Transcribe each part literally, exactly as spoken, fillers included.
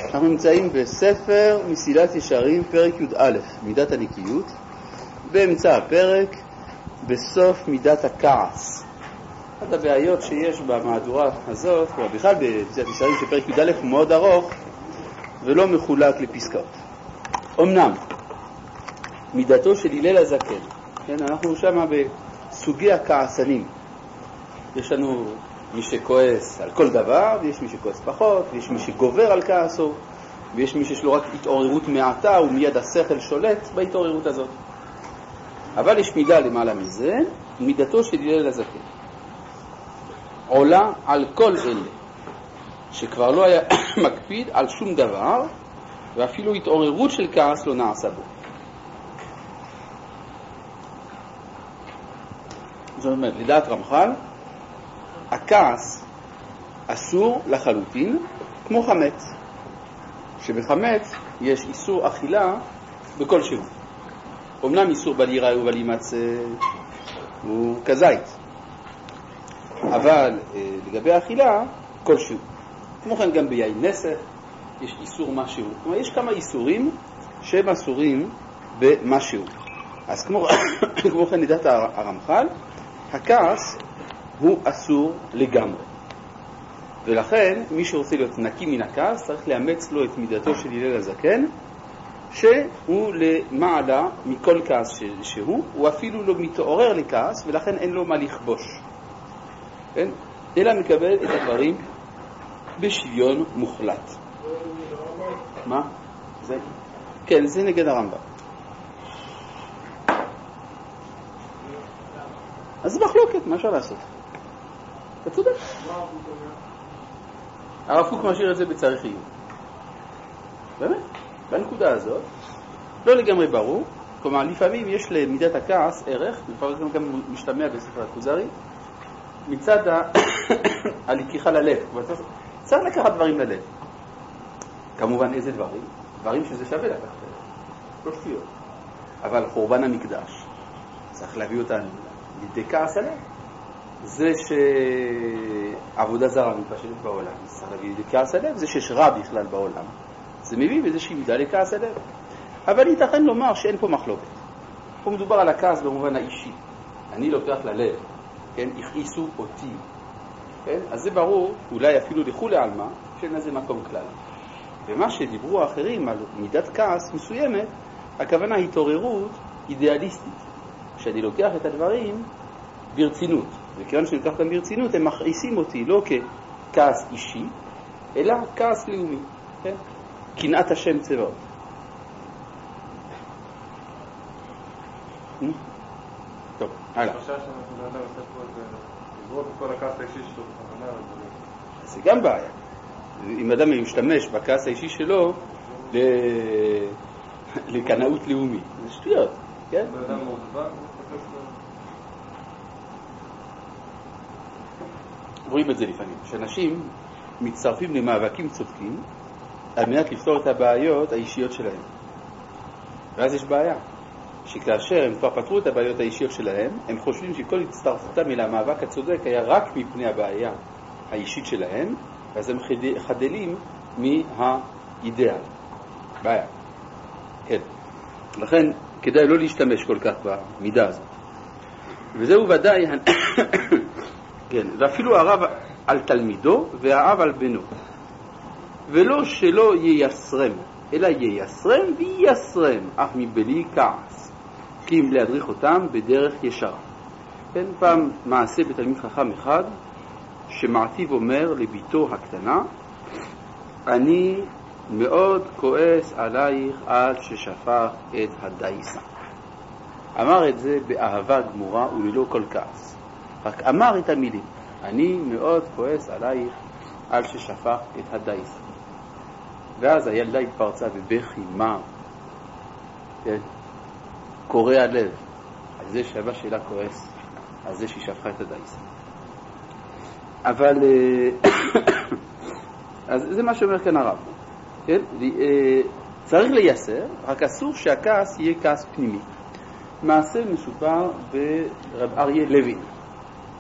אנחנו נמצאים בספר מסילת ישרים, פרק י"א, מידת הנקיות, באמצע הפרק, בסוף מידת הכעס. אחת הבעיות שיש במהדורה הזאת, או בכלל במסילת ישרים של פרק י"א, הוא מאוד ארוך ולא מחולק לפסקאות. אמנם, מידתו של הלל הזקן, כן, אנחנו שם בסוגי הכעסנים. יש לנו מי שכועס על כל דבר, ויש מי שכועס פחות, ויש מי שגובר על כעסו, ויש מי שיש לו רק התעוררות מעטה, ומיד השכל שולט בהתעוררות הזאת. אבל יש מידה למעלה מזה, מידתו של הלל הזקן. עולה על כל אלה, שכבר לא היה מקפיד על שום דבר, ואפילו התעוררות של כעס לא נעשה בו. זאת אומרת, לדעת רמח"ל, הכעס אסור לחלוטין, כמו חמץ, שבחמץ יש איסור אכילה בכל שהוא. אמנם איסור בל ייראה ובל יימצא הוא כזית, אבל אה, לגבי האכילה, כל שהוא. כמו כן גם ביין נסך יש איסור משהו. כלומר, יש כמה איסורים שהם אסורים במשהו. אז כמו, כמו כן לדעת הרמח"ל, הכעס הוא אסור לגמרי. ולכן, מי שרוצה להיות נקי מן הכעס, צריך לאמץ לו את מידתו של הלל הזקן, שהוא למעלה מכל כעס שהוא, הוא אפילו לא מתעורר לכעס, ולכן אין לו מה לכבוש. כן? אלא מקבל את הדברים בשוויון מוחלט. מה? זה? כן, זה נגד הרמב"ם. אז זה מחלוקת, מה אפשר לעשות? אתה צודק. הרב קוק משאיר את זה בצריכיות. באמת? בנקודה הזאת, לא לגמרי ברור, כלומר, לפעמים יש למידת הכעס ערך, לפעמים גם משתמע בספר הכוזרי, מצד הלקיחה ללב. צריך לקחת דברים ללב. כמובן, איזה דברים? דברים שזה שווה לקחת. לא שטויות. אבל חורבן המקדש, צריך להביא אותנו לידי כעס עליו. זה שעבודה זרה מתפשטת בעולם, צריך להביא לידי כעס עליו. זה שיש רע בכלל בעולם, זה מביא באיזושהי מידה לכעס עליו. אבל ייתכן לומר שאין פה מחלוקת. פה מדובר על הכעס במובן האישי. אני לוקח ללב, כן? הכעיסו אותי. כן? אז זה ברור, אולי אפילו לכולי עלמא, שאין לזה מקום כלל. ומה שדיברו האחרים על מידת כעס מסוימת, הכוונה התעוררות אידיאליסטית. שאני לוקח את הדברים ברצינות. וכיוון שאני לוקח אותם ברצינות, הם מכעיסים אותי לא ככעס אישי, אלא כעס לאומי. כן? קנאת השם צבאות. טוב, הלאה. זה גם בעיה. אם אדם משתמש בכעס האישי שלו לקנאות לאומית, זה שטויות, כן? רואים את זה לפעמים, שאנשים מצטרפים למאבקים צודקים על מנת לפתור את הבעיות האישיות שלהם. ואז יש בעיה, שכאשר הם כבר פתרו את הבעיות האישיות שלהם, הם חושבים שכל הצטרפותם אל המאבק הצודק היה רק מפני הבעיה האישית שלהם, ואז הם חדלים מהאידאל. בעיה. כן. לכן כדאי לא להשתמש כל כך במידה הזאת. וזהו ודאי, כן, ואפילו הרב על תלמידו והאב על בנו. ולא שלא ייסרם, אלא ייסרם וייסרם, אך מבלי כעס. כי אם להדריך אותם בדרך ישר. כן, פעם מעשה בתלמיד חכם אחד, שמעתיב אומר לביתו הקטנה, אני מאוד כועס עלייך עד ששפך את הדייסה. אמר את זה באהבה גמורה וללא כל כעס. רק אמר את המילים, אני מאוד כועס עלייך עד ששפך את הדייסה. ואז הילדה התפרצה בבכי מר, כן? קורע לב, על זה שאבא שלה כועס, על זה שהיא שפכה את הדייסה. אבל אז זה מה שאומר כאן הרב, כן? צריך לייסר, רק אסור שהכעס יהיה כעס פנימי. מעשה מסופר ברב אריה לוין,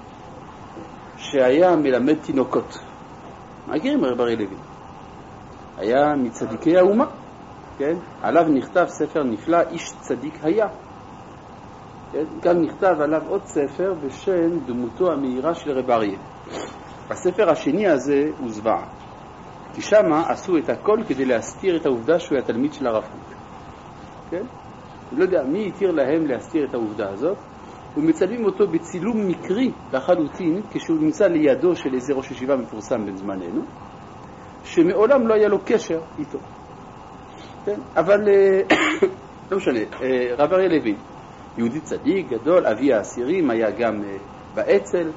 שהיה מלמד תינוקות. מכירים רב אריה לוין? היה מצדיקי האומה, כן? עליו נכתב ספר נפלא, איש צדיק היה. כן? כאן נכתב עליו עוד ספר בשם דמותו המהירה של רב אריה. הספר השני הזה הוא זוועה, כי שמה עשו את הכל כדי להסתיר את העובדה שהוא היה תלמיד של הרב קוק. כן? אני לא יודע מי התיר להם להסתיר את העובדה הזאת, ומצלמים אותו בצילום מקרי לחלוטין כשהוא נמצא לידו של איזה ראש ישיבה מפורסם בן זמננו, שמעולם לא היה לו קשר איתו. כן? אבל לא משנה, רב אריה לוין, יהודי צדיק גדול, אבי העשירים, היה גם באצ"ל,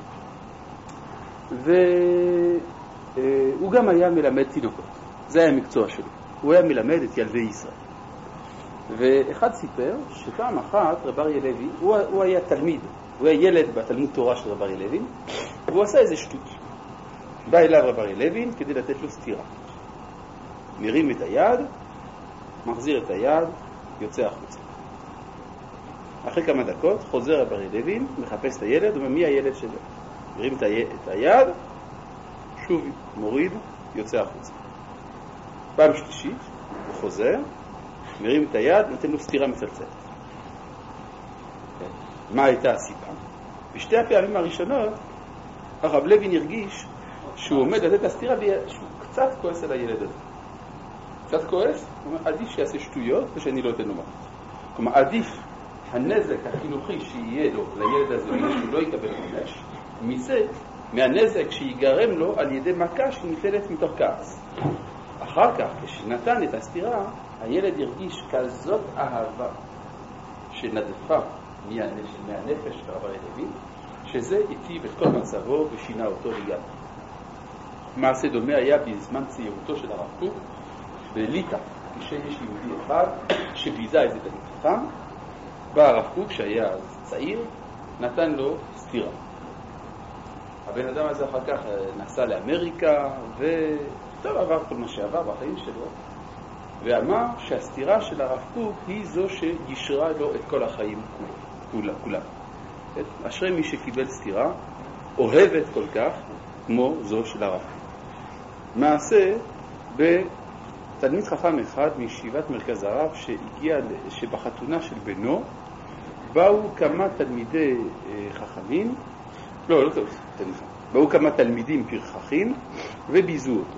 והוא גם היה מלמד תינוקות. זה היה המקצוע שלו. הוא היה מלמד את ילדי ישראל. ואחד סיפר שפעם אחת רב אריה לוין, הוא, הוא היה תלמיד, הוא היה ילד בתלמוד תורה של רב אריה לוין, והוא עשה איזה שטות. בא אליו רב אריה לוין כדי לתת לו סתירה. מרים את היד, מחזיר את היד, יוצא החוצה. אחרי כמה דקות חוזר רב אריה לוין, מחפש את הילד, אומר מי הילד שלו? מרים את, ה... את היד, שוב מוריד, יוצא החוצה. פעם שלישית, הוא חוזר, מרים את היד, נותן לו סתירה מצלצלת. מה הייתה הסיבה? בשתי הפעמים הראשונות, הרב לוין הרגיש שהוא עומד לתת הסתירה ושהוא קצת כועס על הילד הזה. קצת כועס, הוא אומר, עדיף שיעשה שטויות ושאני לא אתן לו מכות. כלומר, עדיף הנזק החינוכי שיהיה לו לילד הזה, שהוא לא יקבל עונש, מזה, מהנזק שיגרם לו על ידי מכה שניתנת מתוך כעס. אחר כך, כשנתן את הסתירה, הילד הרגיש כזאת אהבה שנדפה מהנפש של רב אריה לוין, שזה היטיב את כל מצבו ושינה אותו לגמרי. מעשה דומה היה בזמן צעירותו של הרב קוק בליטא, כשיש יהודי אחד שביזה איזה תלמיד חכם, בא הרב קוק שהיה צעיר, נתן לו סתירה. הבן אדם הזה אחר כך נסע לאמריקה וטוב עבר כל מה שעבר בחיים שלו, ואמר שהסתירה של הרב קוק היא זו שישרה לו את כל החיים כולם. כולם. אשרי מי שקיבל סתירה, אוהבת כל כך כמו זו של הרב קוק. מעשה בתלמיד חכם אחד מישיבת מרכז הרב שהגיע, שבחתונה של בנו באו כמה תלמידי חכמים, לא, לא טוב, תלמידים. באו כמה תלמידים פרחחים וביזו אותו.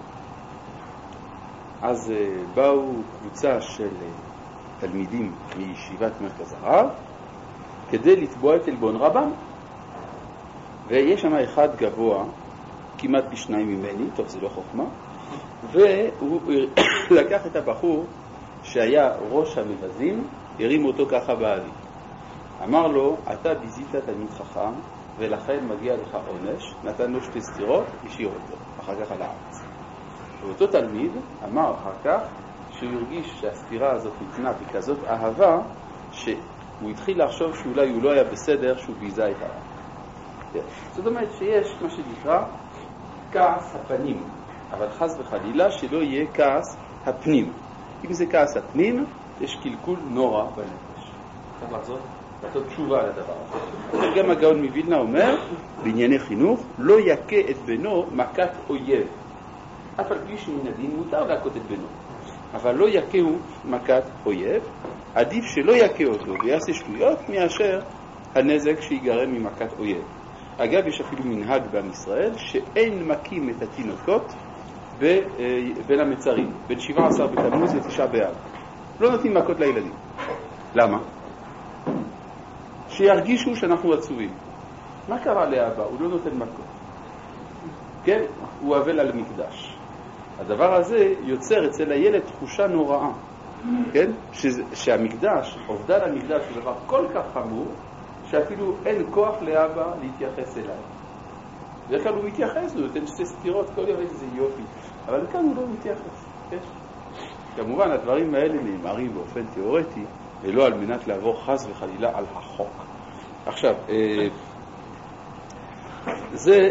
אז באו קבוצה של תלמידים מישיבת מרכז הרב כדי לתבוע את עלבון רבם. ויש שם אחד גבוה, כמעט בשניים ממני, טוב זה לא חוכמה, והוא לקח את הבחור שהיה ראש המבזים, הרים אותו ככה באוויר. אמר לו, אתה ביזית תלמיד חכם, ולכן מגיע לך עונש, נתן לו שתי סתירות, השאיר אותו, אחר כך על הארץ. ואותו תלמיד אמר אחר כך שהוא הרגיש שהסתירה הזאת ניתנה בכזאת אהבה, שהוא התחיל לחשוב שאולי הוא לא היה בסדר שהוא ביזה את הרב. זאת אומרת שיש מה שנקרא כעס הפנים, אבל חס וחלילה שלא יהיה כעס הפנים. אם זה כעס הפנים, יש קלקול נורא בנפש. צריך לחזור, לעשות תשובה על הדבר הזה. גם הגאון מווילנה אומר, בענייני חינוך, לא יקה את בנו מכת אויב. אף על פי שמן הדין מותר להכות את בנו, אבל לא יקהו מכת אויב. עדיף שלא יקה אותו ויעשה שטויות מאשר הנזק שיגרם ממכת אויב. אגב, יש אפילו מנהג בעם ישראל שאין מקים את התינוקות בין המצרים, בין שבעה עשר בתמוז לתשעה באב. לא נותנים מכות לילדים. למה? שירגישו שאנחנו עצובים. מה קרה לאבא? הוא לא נותן מכות. כן, הוא אבל על מקדש. הדבר הזה יוצר אצל הילד תחושה נוראה. כן? שזה, שהמקדש, אובדן המקדש הוא דבר כל כך חמור, שאפילו אין כוח לאבא להתייחס אליו. בדרך כלל הוא מתייחס, הוא נותן שתי סתירות, כל יום איזה יופי. אבל כאן הוא לא מתייחס. כן? כמובן, הדברים האלה נאמרים באופן תיאורטי, ולא על מנת לעבור חס וחלילה על החוק. עכשיו, זה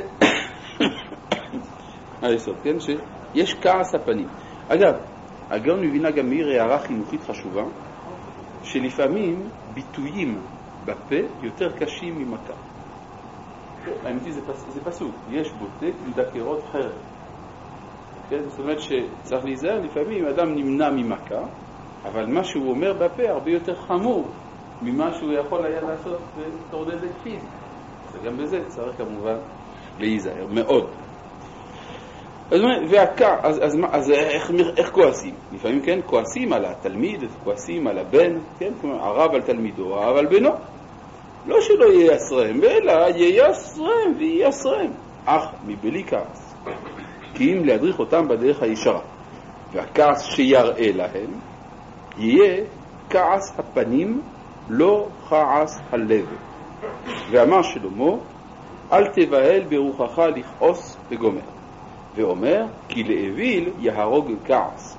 היסוד, כן? שיש כעס הפנים. אגב, הגאון מווילנה גם מעיר הערה חינוכית חשובה, שלפעמים ביטויים בפה יותר קשים ממכה. האמיתי זה, פס, זה פסוק, יש בוטה לדקרות חרב. כן? זאת אומרת שצריך להיזהר, לפעמים אדם נמנע ממכה, אבל מה שהוא אומר בפה הרבה יותר חמור ממה שהוא יכול היה לעשות בתור נזק פיזי. וגם בזה צריך כמובן להיזהר מאוד. אז, והקע, אז, אז, אז איך, איך כועסים? לפעמים כן, כועסים על התלמיד, כועסים על הבן, כן? כלומר, הרב על תלמידו, הרב על בנו. לא שלא ייסרם, אלא ייסרם וייסרם. אך מבלי כעס. כי אם להדריך אותם בדרך הישרה. והכעס שיראה להם, יהיה כעס הפנים, לא כעס הלב. ואמר שלמה, אל תבהל ברוחך לכעוס וגומר. ואומר, כי לאוויל יהרוג כעס.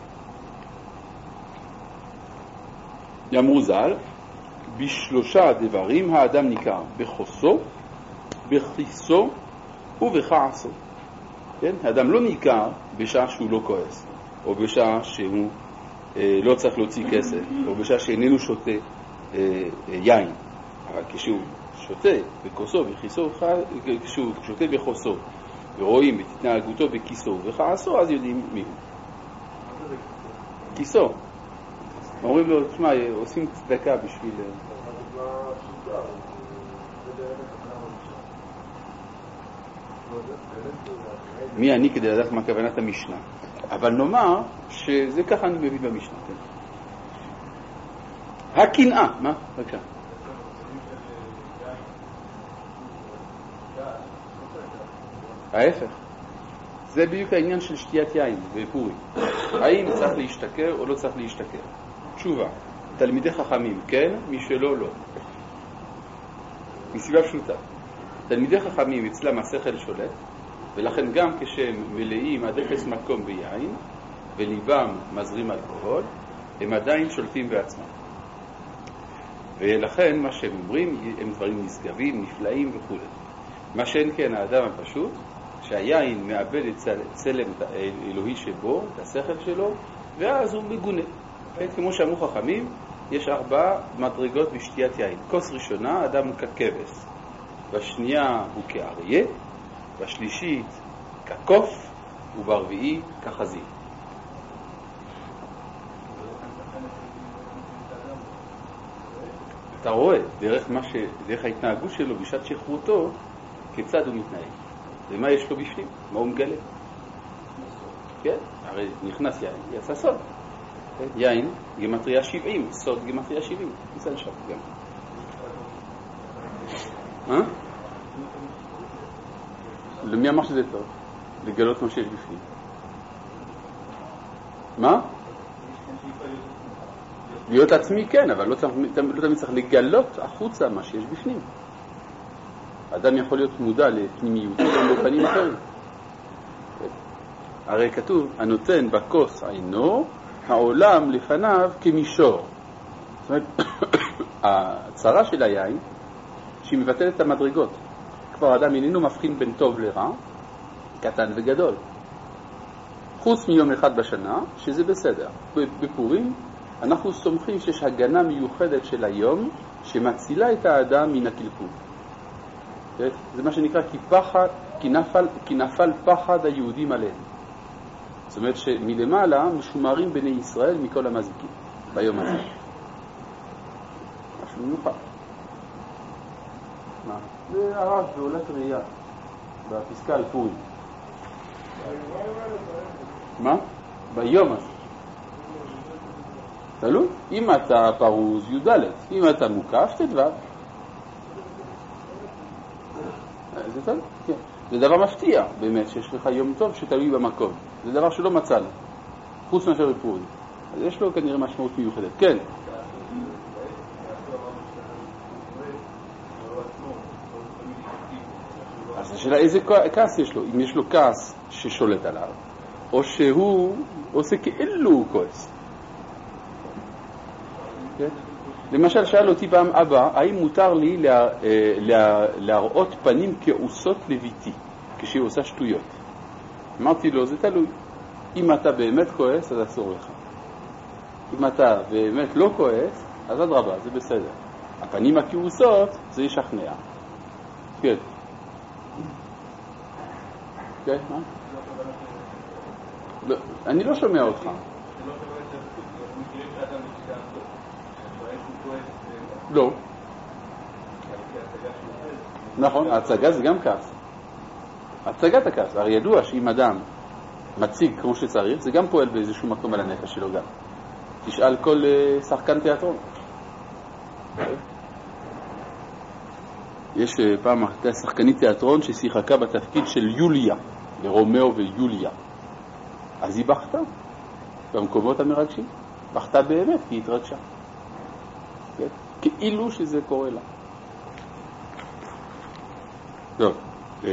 יאמרו ז"ל, בשלושה דברים האדם ניכר, בחוסו, בכיסו ובכעסו. כן? האדם לא ניכר בשעה שהוא לא כועס, או בשעה שהוא אה, לא צריך להוציא כסף, או בשעה שאיננו שותה אה, אה, יין. אבל כשהוא שותה בכוסו, בכיסו, כשהוא שותה בחוסו, ורואים את התנהגותו בכיסו וכעסו, אז יודעים מי הוא. כיסו. אומרים לו, תשמע, עושים צדקה בשביל... מי אני כדי לדעת מה כוונת המשנה? אבל נאמר שזה ככה אני מבין במשנה. הקנאה, מה? בבקשה. ההפך. זה בדיוק העניין של שתיית יין בפורים. האם צריך להשתכר או לא צריך להשתכר? תשובה. תלמידי חכמים, כן? מי שלא, לא. מסיבה פשוטה. תלמידי חכמים אצלם השכל שולט, ולכן גם כשהם מלאים עד אפס מקום ביין, וליבם מזרים אלכוהול, הם עדיין שולטים בעצמם. ולכן מה שהם אומרים הם דברים נשגבים, נפלאים וכו'. מה שאין כן האדם הפשוט, שהיין מאבד את צלם אלוהי שבו, את השכל שלו, ואז הוא מגונה. כמו שאמרו חכמים, יש ארבע מדרגות בשתיית יין. כוס ראשונה, אדם הוא ככבש. בשנייה הוא כאריה, בשלישית כקוף, וברביעי כחזיר. אתה רואה דרך, מה ש... דרך ההתנהגות שלו בשעת שחרותו, כיצד הוא מתנהג. ומה יש לו בפנים? מה הוא מגלה? כן? הרי נכנס יין, יצא סוד. יין, גמטריה שבעים, סוד גמטריה שבעים. נצא לשם גם. אה? למי אמר שזה טוב? לגלות מה שיש בפנים. מה? להיות עצמי כן, אבל לא תמיד צריך לגלות החוצה מה שיש בפנים. האדם יכול להיות מודע לפנימיותו גם בפנים אחרים. הרי כתוב, הנותן בכוס עינו, העולם לפניו כמישור. זאת אומרת, הצרה של היין, שהיא מבטלת את המדרגות. כבר האדם איננו מבחין בין טוב לרע, קטן וגדול. חוץ מיום אחד בשנה, שזה בסדר. בפורים, אנחנו סומכים שיש הגנה מיוחדת של היום, שמצילה את האדם מן הקלקול. זה מה שנקרא כי, פחד, כי, נפל, כי נפל פחד היהודים עליהם. זאת אומרת שמלמעלה משומרים בני ישראל מכל המזיקים ביום הזה. משהו מיוחד. מה? זה הרב בעולת ראייה בפסקה על פורים. מה? ביום הזה. תלוי? אם אתה פרוז יודלת, אם אתה מוקף תדבר. זה תלוי, כן. זה דבר מפתיע באמת שיש לך יום טוב שתלוי במקום. זה דבר שלא מצאנו, חוץ מאשר בפורים. אז יש לו כנראה משמעות מיוחדת. כן. אז השאלה איזה כעס יש לו? אם יש לו כעס ששולט עליו, או שהוא עושה כאילו הוא כועס. כן? למשל שאל אותי פעם אבא, האם מותר לי לה, לה, להראות פנים כעוסות לביתי כשהיא עושה שטויות? אמרתי לו, זה תלוי. אם אתה באמת כועס, אז אסור לך. אם אתה באמת לא כועס, אז אדרבה, זה בסדר. הפנים הכעוסות, זה ישכנע. כן. כן, מה? לא, אני לא שומע אותך. לא. נכון, ההצגה זה גם כעס. הצגת הכעס. הרי ידוע שאם אדם מציג כמו שצריך, זה גם פועל באיזשהו מקום על הנפש שלו גם. תשאל כל uh, שחקן תיאטרון. יש uh, פעם הייתה שחקנית תיאטרון ששיחקה בתפקיד של יוליה, לרומאו ויוליה. אז היא בכתה במקומות המרגשים. בכתה באמת, כי היא התרגשה. כן? כאילו שזה קורה לה. טוב. Uh,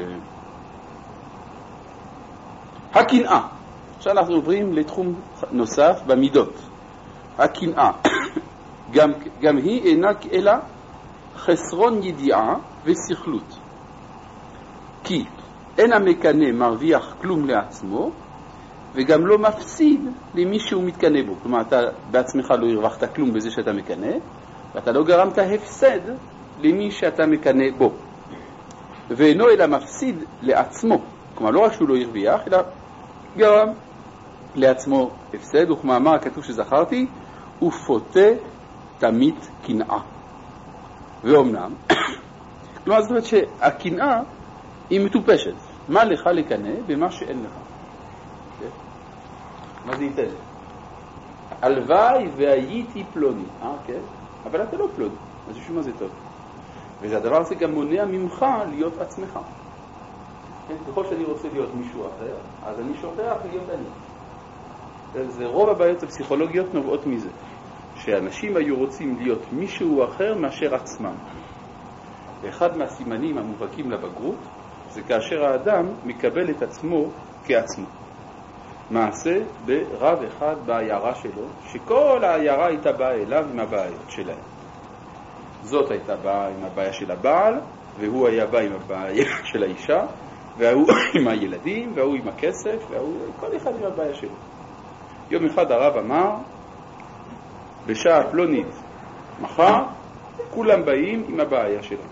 הקנאה. עכשיו אנחנו עוברים לתחום נוסף במידות. הקנאה. גם, גם היא אינה אלא חסרון ידיעה ושכלות. כי אין המקנה מרוויח כלום לעצמו, וגם לא מפסיד למי שהוא מתקנה בו. כלומר, אתה בעצמך לא הרווחת כלום בזה שאתה מקנה, ואתה לא גרמת הפסד למי שאתה מקנה בו. ואינו אלא מפסיד לעצמו. כלומר, לא רק שהוא לא הרוויח, אלא גרם לעצמו הפסד, וכמאמר הכתוב שזכרתי, ופוטה תמיד קנאה. ואומנם, כלומר, זאת אומרת שהקנאה היא מטופשת. מה לך לקנא במה שאין לך? מה זה ייתן? הלוואי והייתי פלוני, אה, כן? אבל אתה לא פלוני, אז שום מה זה טוב. והדבר הזה גם מונע ממך להיות עצמך. כן? ככל שאני רוצה להיות מישהו אחר, אז אני שוכח להיות אני. זה רוב הבעיות הפסיכולוגיות נובעות מזה. שאנשים היו רוצים להיות מישהו אחר מאשר עצמם. ואחד מהסימנים המובהקים לבגרות זה כאשר האדם מקבל את עצמו כעצמו. מעשה ברב אחד בעיירה שלו, שכל העיירה הייתה באה אליו עם הבעיות שלהם. זאת הייתה באה עם הבעיה של הבעל, והוא היה בא עם הבעיה של האישה, והוא עם הילדים, והוא עם הכסף, והוא כל אחד עם הבעיה שלו. יום אחד הרב אמר, בשעה פלונית, מחר, כולם באים עם הבעיה שלהם.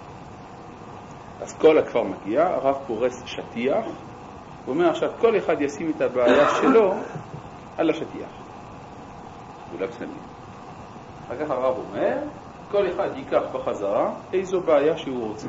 אז כל הכפר מגיע, הרב פורס שטיח, הוא אומר עכשיו, כל אחד ישים את הבעיה שלו על השטיח. כולם שמים. אחר כך הרב אומר, כל אחד ייקח בחזרה איזו בעיה שהוא רוצה.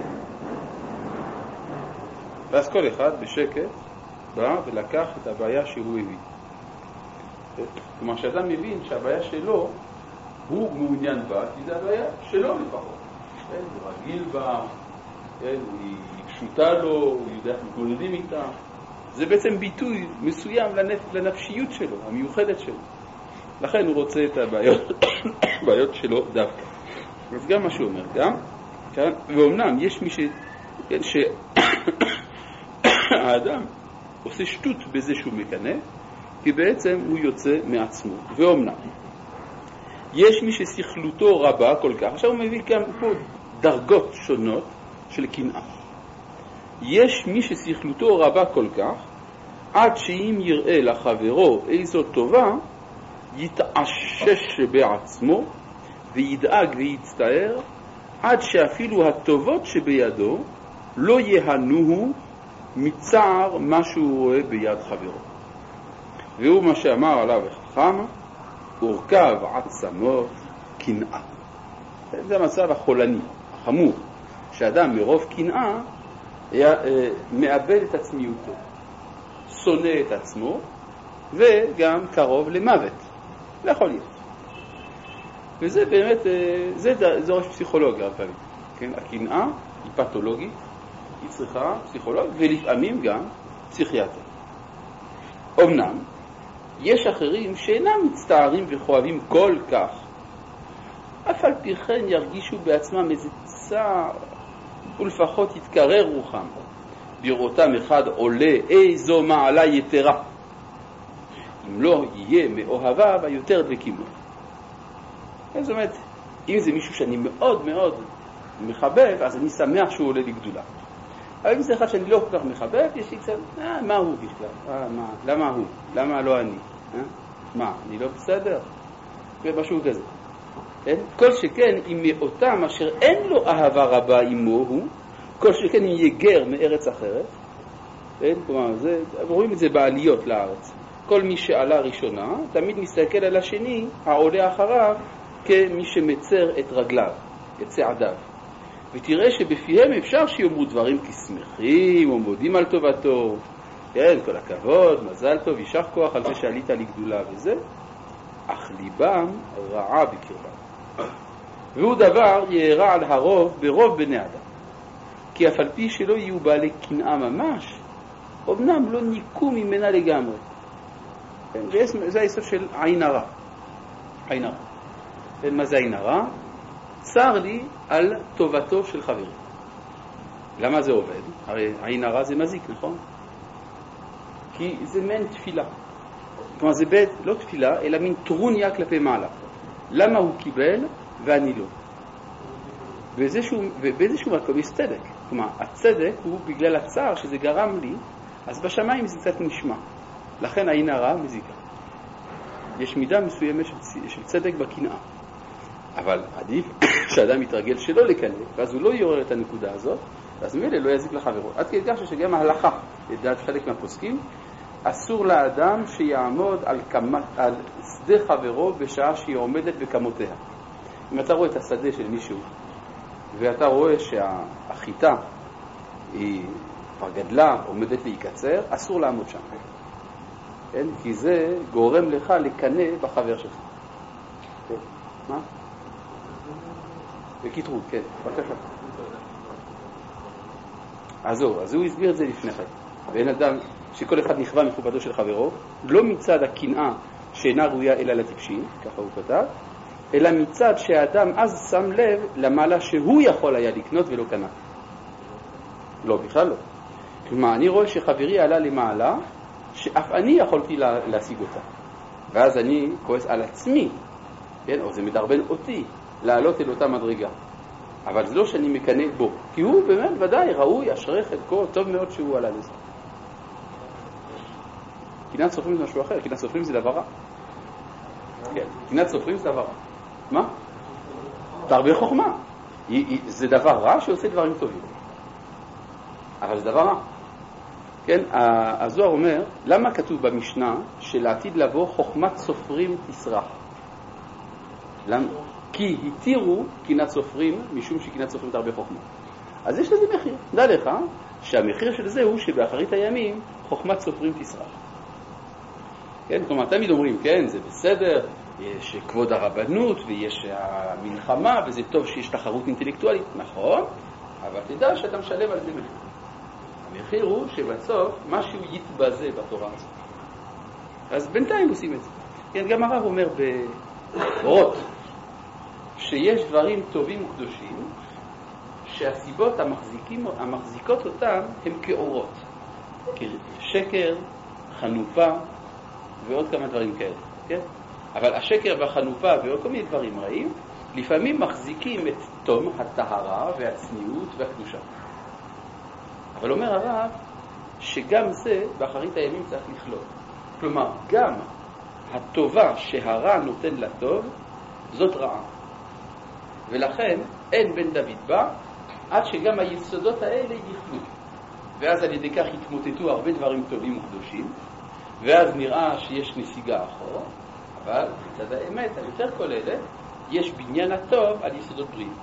ואז כל אחד בשקט בא ולקח את הבעיה שהוא הביא. כלומר, שאדם מבין שהבעיה שלו הוא מעוניין בה, כי זה הבעיה שלו לפחות. כן, הוא רגיל בה, כן, היא פשוטה לו, הוא יודע איך מתמודדים איתה. זה בעצם ביטוי מסוים לנפ... לנפשיות שלו, המיוחדת שלו. לכן הוא רוצה את הבעיות, הבעיות שלו דווקא. אז גם מה שהוא אומר, גם, כן, ואומנם יש מי ש... כן, שהאדם עושה שטות בזה שהוא מקנה, כי בעצם הוא יוצא מעצמו. ואומנם, יש מי ששכלותו רבה כל כך, עכשיו הוא מביא גם פה דרגות שונות של קנאה. יש מי ששכלותו רבה כל כך, עד שאם יראה לחברו איזו טובה, יתעשש בעצמו, וידאג ויצטער, עד שאפילו הטובות שבידו לא יהנוהו מצער מה שהוא רואה ביד חברו. והוא מה שאמר עליו החכם, הורכב עצמות קנאה. זה המצב החולני, החמור, שאדם מרוב קנאה היה, אה, מאבד את עצמיותו, שונא את עצמו, וגם קרוב למוות. לא יכול להיות. וזה באמת, אה, זה, זה ראש פסיכולוגיה, כן? הקנאה היא פתולוגית, היא צריכה פסיכולוג, ולפעמים גם פסיכיאטר. אמנם, יש אחרים שאינם מצטערים וכואבים כל כך, אף על פי כן ירגישו בעצמם איזה צער, ולפחות יתקרר רוחם, בראותם אחד עולה איזו מעלה יתרה, אם לא יהיה מאוהביו היותר דבקים לו. זאת אומרת, אם זה מישהו שאני מאוד מאוד מחבב, אז אני שמח שהוא עולה לגדולה. אבל אם זה אחד שאני לא כל כך מחבב, יש לי קצת, אה, מה הוא בכלל? אה, מה? למה הוא? למה לא אני? אה? מה? אני לא בסדר? ומשהו כזה. כן? כל שכן, אם מאותם אשר אין לו אהבה רבה עמו הוא, כל שכן אם יגר מארץ אחרת, כן? כלומר, זה, רואים את זה בעליות לארץ. כל מי שעלה ראשונה, תמיד מסתכל על השני, העולה אחריו, כמי שמצר את רגליו, את צעדיו. ותראה שבפיהם אפשר שיאמרו דברים כשמחים, או מודים על טובתו. כן, כל הכבוד, מזל טוב, יישר כוח על זה שעלית לגדולה וזה. אך ליבם רעה בקרבם. והוא דבר יארע על הרוב ברוב בני אדם. כי אף על פי שלא יהיו בעלי קנאה ממש, אמנם לא ניקו ממנה לגמרי. כן, זה היסוד של עין הרע. עין הרע. כן, מה זה עין הרע? צר לי על טובתו של חברי. למה זה עובד? הרי עין הרע זה מזיק, נכון? כי זה מעין תפילה. כלומר זה בית, לא תפילה, אלא מין טרוניה כלפי מעלה. למה הוא קיבל ואני לא? ובאיזשהו, ובאיזשהו מקום יש צדק. כלומר, הצדק הוא בגלל הצער שזה גרם לי, אז בשמיים זה קצת נשמע. לכן העין הרע מזיקה. יש מידה מסוימת של, של צדק בקנאה. אבל עדיף שאדם יתרגל שלא לקנא, ואז הוא לא יעורר את הנקודה הזאת, ואז מילא לא יזיק לחברו. עד כדי כך שגם ההלכה, לדעת חלק מהפוסקים, אסור לאדם שיעמוד על, כמת, על שדה חברו בשעה שהיא עומדת בכמותיה. אם אתה רואה את השדה של מישהו, ואתה רואה שהחיטה היא כבר גדלה, עומדת להיקצר, אסור לעמוד שם. כן? כי זה גורם לך לקנא בחבר שלך. כן. מה? בקיטרות, כן. בבקשה. אז זהו, אז הוא הסביר את זה לפני כן. ואין אדם שכל אחד נכווה מכובדו של חברו, לא מצד הקנאה שאינה ראויה אלא לטיפשים, ככה הוא כתב, אלא מצד שהאדם אז שם לב למעלה שהוא יכול היה לקנות ולא קנה. לא, בכלל לא. כלומר, אני רואה שחברי עלה למעלה, שאף אני יכולתי לה, להשיג אותה. ואז אני כועס על עצמי, כן? או זה מדרבן אותי, לעלות אל אותה מדרגה. אבל זה לא שאני מקנה בו, כי הוא באמת ודאי ראוי, אשרי חלקו, טוב מאוד שהוא עלה לזה. קנאת סופרים זה משהו אחר, קנאת סופרים זה דבר רע. כן, קנאת סופרים זה דבר רע. מה? תרבה חוכמה. זה דבר רע שעושה דברים טובים. אבל זה דבר רע. כן, הזוהר אומר, למה כתוב במשנה שלעתיד לבוא חוכמת סופרים תסרח? למה? כי התירו קנאת סופרים, משום שקנאת סופרים תרבה חוכמה. אז יש לזה מחיר. דע לך שהמחיר של זה הוא שבאחרית הימים חוכמת סופרים תסרח. כן, כלומר, תמיד אומרים, כן, זה בסדר, יש כבוד הרבנות ויש המלחמה וזה טוב שיש תחרות אינטלקטואלית. נכון, אבל תדע שאתה משלם על זה מחיר. המחיר הוא שבסוף משהו יתבזה בתורה הזאת. אז בינתיים עושים את זה. כן, גם הרב אומר ברות שיש דברים טובים וקדושים שהסיבות המחזיקים, המחזיקות אותם הם כאורות. שקר, חנופה ועוד כמה דברים כאלה. כן? אבל השקר והחנופה ועוד כל מיני דברים רעים לפעמים מחזיקים את תום הטהרה והצניעות והקדושה. אבל אומר הרב שגם זה באחרית הימים צריך לכלול. כלומר, גם הטובה שהרע נותן לטוב, זאת רעה. ולכן אין בן דוד בא עד שגם היסודות האלה יפלו. ואז על ידי כך יתמוטטו הרבה דברים טובים וקדושים, ואז נראה שיש נסיגה אחורה, אבל בצד האמת, היותר כוללת, יש בניין הטוב על יסודות בריאים.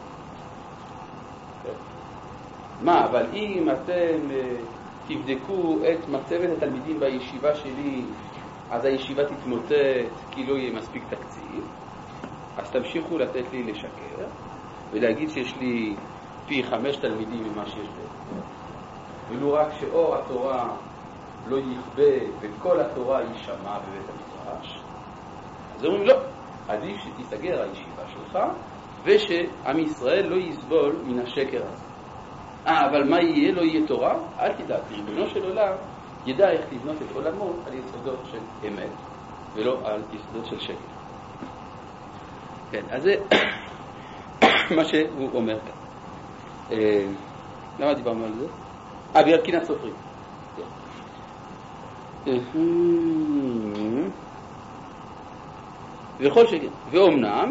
מה, אבל אם אתם uh, תבדקו את מצבת התלמידים בישיבה שלי, אז הישיבה תתמוטט כי לא יהיה מספיק תקציב, אז תמשיכו לתת לי לשקר ולהגיד שיש לי פי חמש תלמידים ממה שיש לי. ולא רק שאור התורה לא יכבה וכל התורה יישמע בבית המדרש, אז אומרים לא, עדיף שתיסגר הישיבה שלך ושעם ישראל לא יסבול מן השקר הזה. אה, אבל מה יהיה? לא יהיה תורה? אל תדע, ריבונו של עולם ידע איך לבנות את עולמו על יסודות של אמת ולא על יסודות של שקר. כן, אז זה מה שהוא אומר כאן. אה, למה דיברנו על זה? אה, בגלל קנאת סופרים. וכל שכן, ואומנם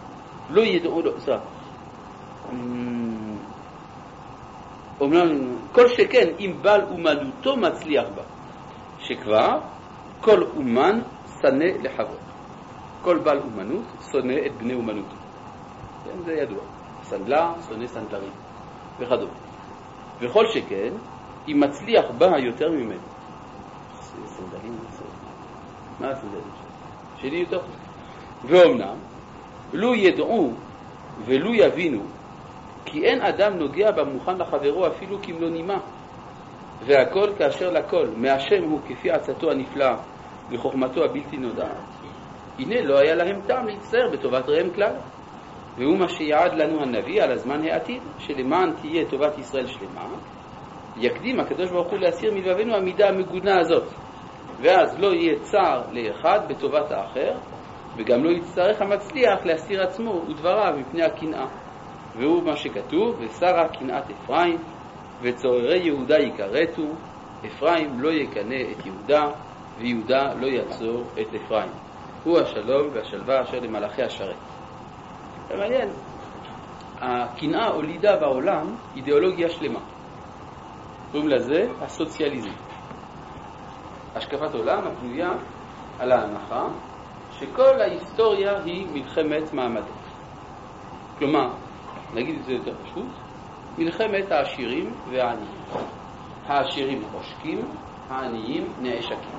לא ידעו לו, סליחה, אומנם כל שכן אם בעל אומנותו מצליח בה, שכבר כל אומן שונא לחברו. כל בעל אומנות שונא את בני אומנותו. כן, זה ידוע. סנדלר שונא סנדלרים וכדומה. וכל שכן אם מצליח בה יותר ממנו. סנדלים, מה הסנדלים שלי? שלי יותר. ואומנם, לו ידעו ולו יבינו, כי אין אדם נוגע במוכן לחברו אפילו כמלוא נימה. והכל כאשר לכל, מהשם הוא כפי עצתו הנפלאה וחוכמתו הבלתי נודעת. הנה לא היה להם טעם להצטער בטובת רעם כלל. והוא מה שיעד לנו הנביא על הזמן העתיד, שלמען תהיה טובת ישראל שלמה, יקדים הקדוש ברוך הוא להסיר מלבבנו המידה המגונה הזאת. ואז לא יהיה צער לאחד בטובת האחר, וגם לא יצטרך המצליח להסיר עצמו ודבריו מפני הקנאה. והוא מה שכתוב, ושרה קנאת אפרים, וצוררי יהודה יקרתו, אפרים לא יקנה את יהודה, ויהודה לא יצור את אפרים. הוא השלום והשלווה אשר למלאכי השרת. זה מעניין. הקנאה הולידה בעולם אידיאולוגיה שלמה. קוראים לזה הסוציאליזם. השקפת עולם הבנויה על ההנחה שכל ההיסטוריה היא מלחמת מעמדות. כלומר, נגיד את זה יותר פשוט, מלחמת העשירים והעניים. העשירים עושקים, העניים נעשקים.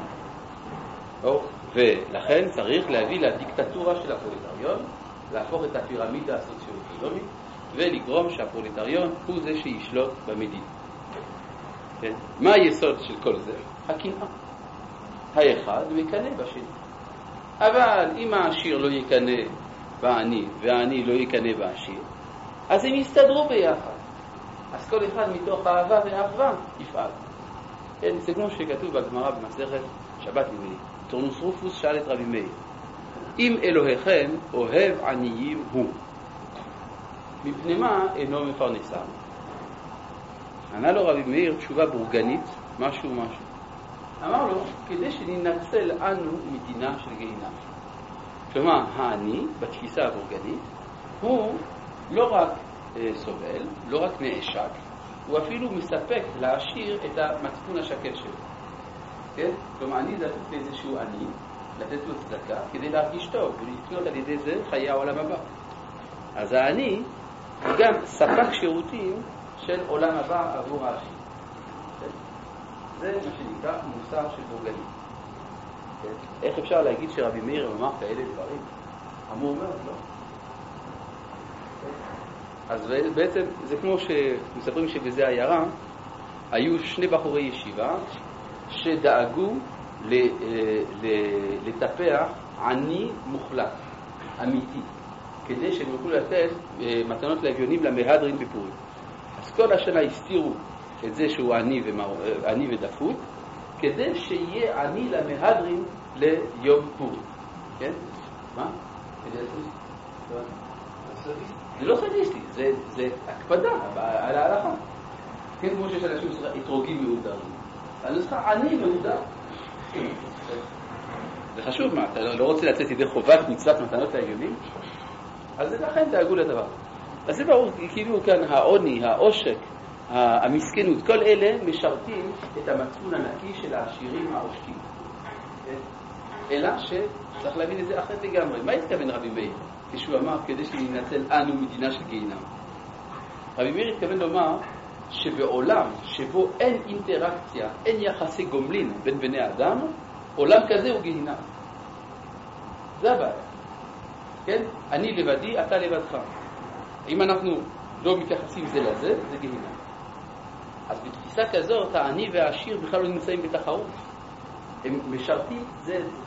ולכן צריך להביא לדיקטטורה של הפרולטריון, להפוך את הפירמידה הסוציו-אקונומית ולגרום שהפרולטריון הוא זה שישלוט במדינה. כן? מה היסוד של כל זה? הקנאה. האחד מקנא בשני. אבל אם העשיר לא יקנא בעני והעני לא יקנא בעשיר, אז הם יסתדרו ביחד. אז כל אחד מתוך אהבה ואהבה יפעל. כן, זה כמו שכתוב בגמרא במסכת שבת נדמה לי. טורנוס רופוס שאל את רבי מאיר, אם אלוהיכם אוהב עניים הוא, מפני מה אינו מפרנסם? ענה לו רבי מאיר תשובה בורגנית, משהו משהו. אמר לו, כדי שננצל אנו מדינה של גיהינם. כלומר, העני, בתפיסה הבורגנית, הוא לא רק אה, סובל, לא רק נעשק, הוא אפילו מספק לעשיר את המצפון השקט שלו. כן? כלומר, אני זה לתת לאיזשהו עני, לתת לו צדקה, כדי להרגיש טוב, ולקנות על ידי זה חיי העולם הבא. אז העני הוא גם ספק שירותים של עולם הבא עבור העשיר. זה מה שנקרא מוסר של בורגני. איך אפשר להגיד שרבי מאיר אמר כאלה דברים? אמור אומר, לא. אז בעצם זה כמו שמספרים שבזה העיירה היו שני בחורי ישיבה שדאגו לטפח עני מוחלט, אמיתי, כדי שהם יוכלו לתת מתנות לאביונים למהדרין בפורים. אז כל השנה הסתירו את זה שהוא עני, ומר... עני ודפוק, כדי שיהיה עני למהדרין ליום פורים. כן? מה? זה לא סדיסטי, זה, זה הקפדה על ההלכה. כן, כמו שיש אנשים אתרוגים מהודרים. אני צריכה עני מהודר. זה חשוב מה, אתה לא רוצה לצאת ידי חובת מצוות מתנות לאביונים? אז לכן דאגו לדבר. אז זה ברור, כאילו כאן העוני, העושק, המסכנות, כל אלה משרתים את המצפון הנקי של העשירים העושקים. אלא שצריך להבין את זה אחרת לגמרי. מה התכוון רבי מאיר כשהוא אמר כדי שננצל אנו מדינה של גיהינם? רבי מאיר התכוון לומר שבעולם שבו אין אינטראקציה, אין יחסי גומלין בין בני אדם, עולם כזה הוא גיהינם. זה הבעיה. כן? אני לבדי, אתה לבדך. אם אנחנו לא מתייחסים זה לזה, זה גיהינם. אז בתפיסה כזאת, העני והעשיר בכלל לא נמצאים בתחרות. הם משרתים זה זה.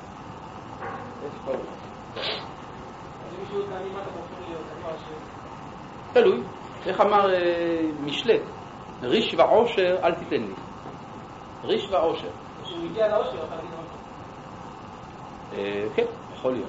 תלוי. איך אמר משלי? ריש ועושר אל תיתן לי. ריש ועושר. כשהוא הגיע לעושר, אתה להגיד עושר? כן, יכול להיות.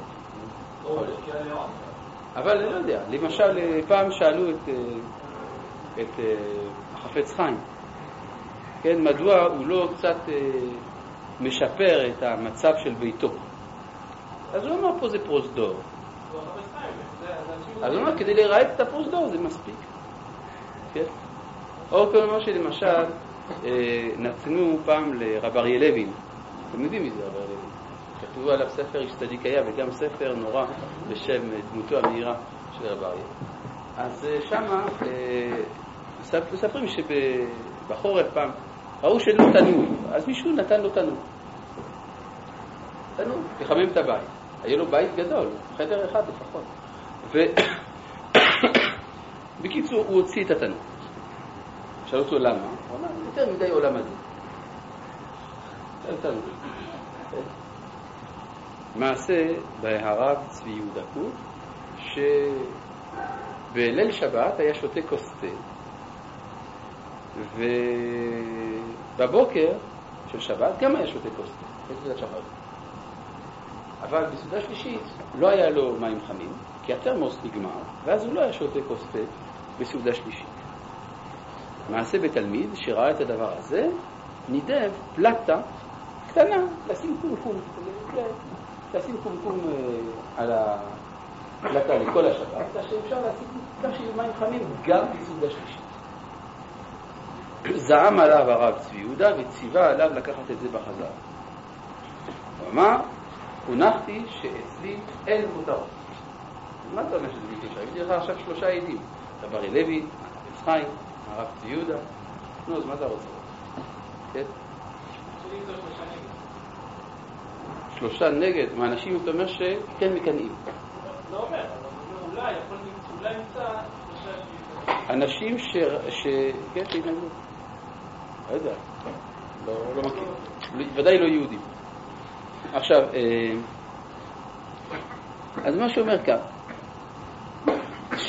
אבל אני לא יודע. למשל, פעם שאלו את, את החפץ חיים, כן, מדוע הוא לא קצת משפר את המצב של ביתו. אז הוא אמר פה זה פרוזדור. אז הוא אומר, כדי להיראות את הפרוזדור זה מספיק. כן? או כמו שלמשל, נתנו פעם לרב אריה לוין, אתם יודעים מי זה רב אריה לוין? כתבו עליו ספר איש צדיק היה, וגם ספר נורא בשם דמותו המהירה של רב אריה. אז שמה מספרים שבחורף פעם ראו שלא תנור, אז מישהו נתן לו תנור. תנור, לחמם את הבית. היה לו בית גדול, חדר אחד לפחות. ובקיצור, הוא הוציא את התנור. שאלו אותו למה? הוא אמר, יותר מדי עולם הזה. תנור. מעשה בהרב צבי יהודה קוק, שבליל שבת היה שותה כוס תה, ובבוקר של שבת גם היה שותה כוס תה, בתפילת שבת. אבל בסעודה שלישית לא היה לו מים חמים, כי התרמוס נגמר, ואז הוא לא היה שותה כוס תה בסעודה שלישית. מעשה בתלמיד שראה את הדבר הזה, נידב פלטה קטנה, לשים קומקום, לשים קומקום על הפלטה לכל השבת, שאפשר לשים כך שיהיו מים חמים גם בסעודה שלישית. זעם עליו הרב צבי יהודה וציווה עליו לקחת את זה בחזרה. הוא אמר, הונחתי שאצלי אין מותרות. מה אתה אומר שזה בקשה? הבאתי לך עכשיו שלושה עדים. רב אריה לוין, הרב חיים, הרב צבי יהודה. נו, אז מה אתה רוצה? כן? שלושה נגד. מהאנשים אתה אומר שכן מקנאים. לא אומר, אבל אולי, אולי נמצא שלושה אנשים ש... כן, שהתנגדו. לא יודע. לא מכיר. ודאי לא יהודים. עכשיו, אז מה שאומר כאן, ש...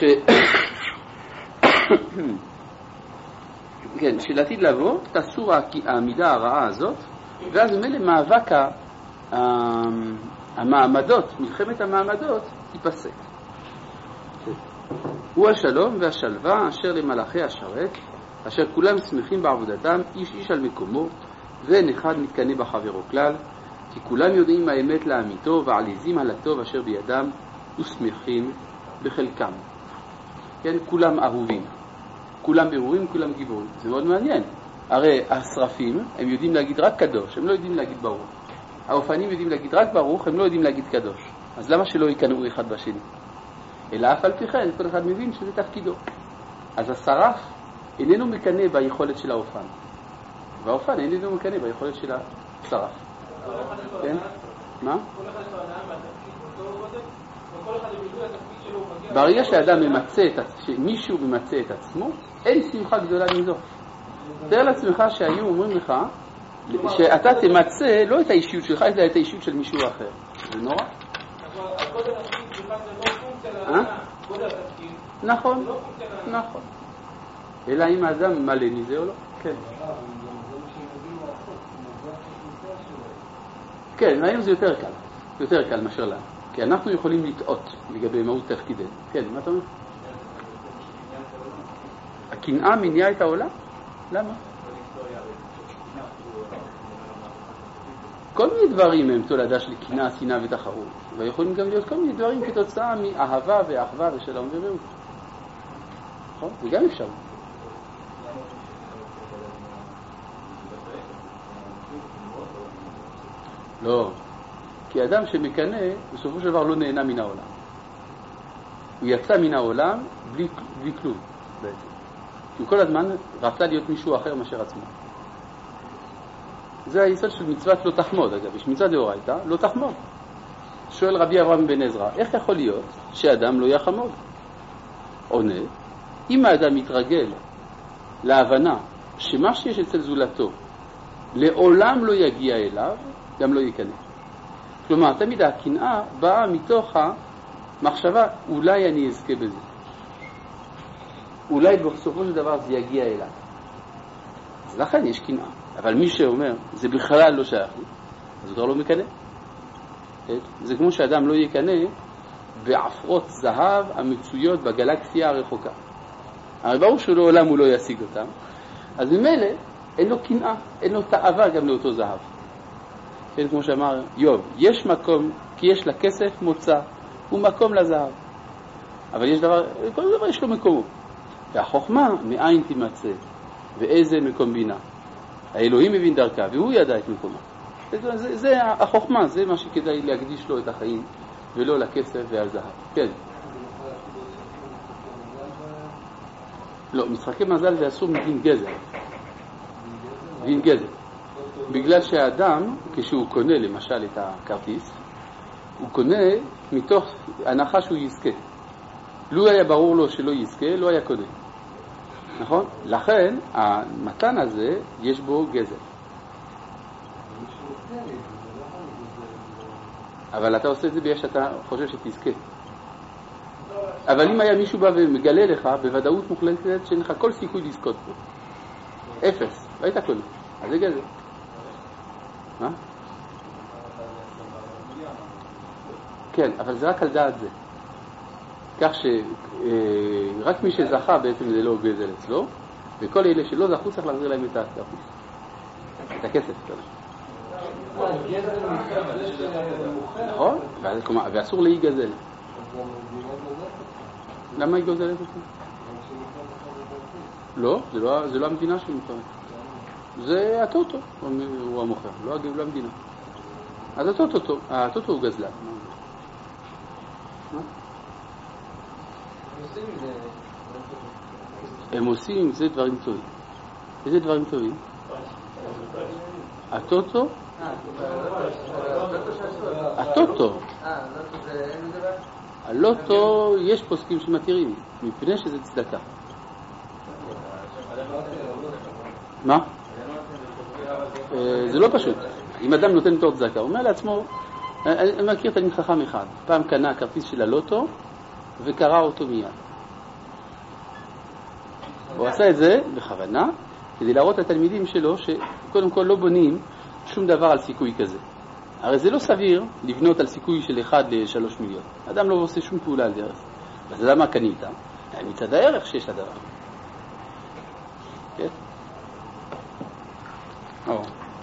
כן, שלעתיד לבוא, תעשו העמידה הרעה הזאת, ואז ממילא מאבק המעמדות, מלחמת המעמדות, תיפסק. הוא השלום והשלווה אשר למלאכי השרת, אשר כולם שמחים בעבודתם, איש איש על מקומו, ואין אחד מתקנא בחברו כלל, כי כולם יודעים האמת לאמיתו ועליזים על הטוב אשר בידם ושמחים בחלקם. כן, כולם אהובים, כולם ברורים, כולם גיבורים. זה מאוד מעניין. הרי השרפים, הם יודעים להגיד רק קדוש, הם לא יודעים להגיד ברוך. האופנים יודעים להגיד רק ברוך, הם לא יודעים להגיד קדוש. אז למה שלא יקנאו אחד בשני? אלא אף על פי כן, כל אחד מבין שזה תפקידו. אז השרף איננו מקנא ביכולת של האופן, והאופן איננו מקנא ביכולת של השרף. כן? מה? ברגע שהאדם ממצא את שמישהו ממצא את עצמו, אין שמחה גדולה מזו. תאר לעצמך שהיו אומרים לך שאתה תמצא לא את האישיות שלך, אלא את האישיות של מישהו אחר. זה נורא? נכון, נכון. אלא אם האדם מלא מזה או לא? כן. כן, היום זה יותר קל, יותר קל מאשר לנו. כי אנחנו יכולים לטעות לגבי מהות תפקידנו. כן, מה אתה אומר? הקנאה מניעה את העולם? למה? כל מיני דברים הם תולדה של קנאה, שנאה ותחרות. ויכולים גם להיות כל מיני דברים כתוצאה מאהבה ואחווה ושלום ורעות. נכון? זה גם אפשר. לא. כי אדם שמקנא, בסופו של דבר לא נהנה מן העולם. הוא יצא מן העולם בלי, בלי כלום, בעצם. כי הוא כל הזמן רצה להיות מישהו אחר מאשר עצמו. זה היסוד של מצוות לא תחמוד, אגב. יש מצוות דאורייתא, לא תחמוד. שואל רבי אברהם בן עזרא, איך יכול להיות שאדם לא יחמוד? עונה, אם האדם מתרגל להבנה שמה שיש אצל זולתו לעולם לא יגיע אליו, גם לא ייכנס. כלומר, תמיד הקנאה באה מתוך המחשבה, אולי אני אזכה בזה. אולי בסופו של דבר זה יגיע אליו. אז לכן יש קנאה. אבל מי שאומר, זה בכלל לא שייך לי, אז הוא כבר לא מקנא. זה כמו שאדם לא יקנא בעפרות זהב המצויות בגלקסיה הרחוקה. הרי ברור שלעולם הוא לא ישיג אותם, אז ממילא אין לו קנאה, אין לו תאווה גם לאותו זהב. כן, כמו שאמר יוב, יש מקום, כי יש לכסף מוצא, הוא מקום לזהב. אבל יש דבר, כל דבר יש לו מקומו. והחוכמה מאין תימצא, ואיזה מקום בינה. האלוהים מבין דרכה, והוא ידע את מקומה. זה, זה, זה החוכמה, זה מה שכדאי להקדיש לו את החיים, ולא לכסף והזהב. כן. לא, משחקי מזל זה אסור מדין גזל. דין גזל. בגלל שהאדם, כשהוא קונה למשל את הכרטיס, הוא קונה מתוך הנחה שהוא יזכה. לו היה ברור לו שלא יזכה, לא היה קונה. נכון? לכן, המתן הזה, יש בו גזל. אבל אתה עושה את זה בגלל שאתה חושב שתזכה. אבל אם היה מישהו בא ומגלה לך, בוודאות מוחלטת שאין לך כל סיכוי לזכות פה. אפס. והיית קונה. אז זה גזל. מה? כן, אבל זה רק על דעת זה. כך שרק מי שזכה בעצם זה לא גזל אצלו, וכל אלה שלא זכו צריך להחזיר להם את הכרטיס. את הכסף. נכון? ואסור להי גזל. למה היא גוזלת אותי? לא, זה לא המדינה שמותרת. זה הטוטו, הוא המוכר, לא המדינה. אז הטוטו, הטוטו הוא גזלן. הם עושים עם זה דברים טובים. איזה דברים טובים? הטוטו? הטוטו. הלוטו יש פוסקים שמתירים, מפני שזה צדקה. מה? זה לא פשוט. אם אדם נותן תור צדקה, הוא אומר לעצמו, אני מכיר תלמיד חכם אחד, פעם קנה כרטיס של הלוטו וקרא אותו מיד. הוא עשה את זה בכוונה, כדי להראות לתלמידים שלו שקודם כל לא בונים שום דבר על סיכוי כזה. הרי זה לא סביר לבנות על סיכוי של אחד לשלוש מיליון. אדם לא עושה שום פעולה על דרך. אז אדם מה קנית? מצד הערך שיש לדבר. כן? או.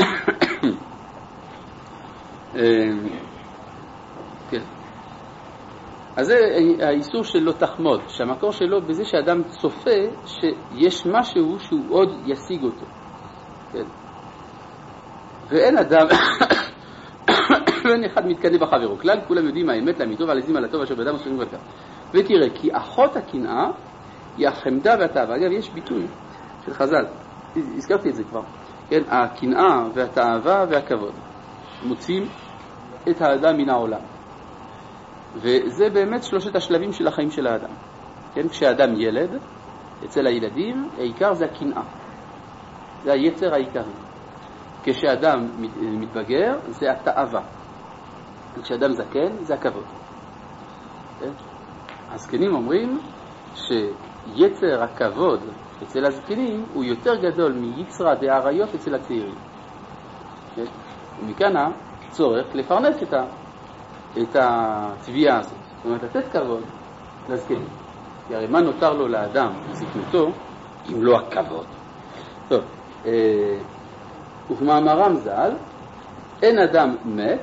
כן. אז זה האיסור שלו תחמוד, שהמקור שלו בזה שאדם צופה שיש משהו שהוא עוד ישיג אותו. כן. ואין אדם, ואין אחד מתקנה בחברו. כלל כולם יודעים האמת לאמיתו ועל עזים על הטוב אשר באדם עושים ולכך. ותראה, כי אחות הקנאה היא החמדה והתאווה. אגב, יש ביטוי של חז"ל, הזכרתי את זה כבר. כן, הקנאה והתאווה והכבוד מוצאים את האדם מן העולם. וזה באמת שלושת השלבים של החיים של האדם. כן, כשהאדם ילד, אצל הילדים, העיקר זה הקנאה. זה היצר העיקרי. כשאדם מתבגר, זה התאווה. וכשאדם זקן, זה הכבוד. כן? הזקנים אומרים שיצר הכבוד אצל הזקנים הוא יותר גדול מיצרה דעריות אצל הצעירים. כן? ומכאן הצורך לפרנס את, ה... את התביעה הזאת. זאת אומרת, לתת כבוד לזקנים. כי הרי מה נותר לו לאדם בזקנותו אם לא הכבוד? טוב, אה... ובמאמרם ז"ל, אין אדם מת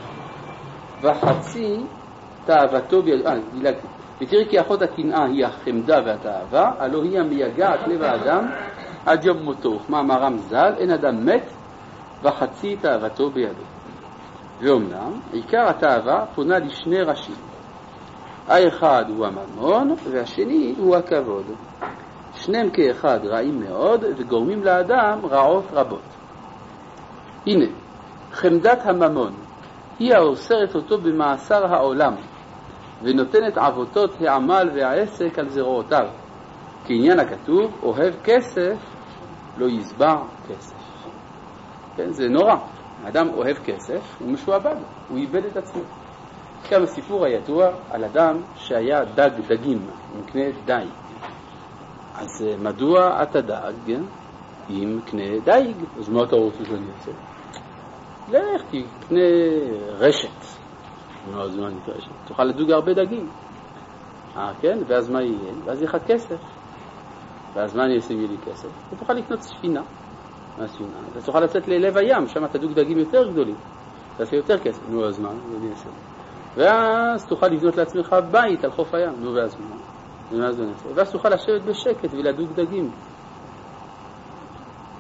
וחצי תאוותו בידו. אה, דילגתי. ותראי כי אחות הקנאה היא החמדה והתאווה, הלא היא המייגעת לב האדם עד יום מותו. ובמאמרם ז"ל, אין אדם מת וחצי תאוותו בידו. ואומנם, עיקר התאווה פונה לשני ראשים. האחד הוא הממון והשני הוא הכבוד. שניהם כאחד רעים מאוד וגורמים לאדם רעות רבות. הנה, חמדת הממון היא האוסרת אותו במאסר העולם ונותנת עבותות העמל והעסק על זרועותיו. כעניין הכתוב, אוהב כסף לא יסבע כסף. כן, זה נורא. האדם אוהב כסף, הוא משועבד, הוא איבד את עצמו. כאן הסיפור הידוע על אדם שהיה דג דגים, מקנה דייג. אז מדוע אתה דג אם קנה דייג? אז מה אתה רוצה שאני אעשה? לך, תקנה רשת. נו, אז מה נקרא רשת? תוכל לדוג הרבה דגים. אה, כן? ואז מה יהיה? ואז יהיה לך כסף. ואז מה אני אעשה אם יהיה לי כסף? אתה תוכל לקנות ספינה. מה ספינה? אתה תוכל לצאת ללב הים, שם אתה דוג דגים יותר גדולים. תעשה יותר כסף. נו, אז מה? אני אעשה. ואז תוכל לבנות לעצמך בית על חוף הים. נו, ואז מה? ואז, ואז תוכל לשבת בשקט ולדוג דגים.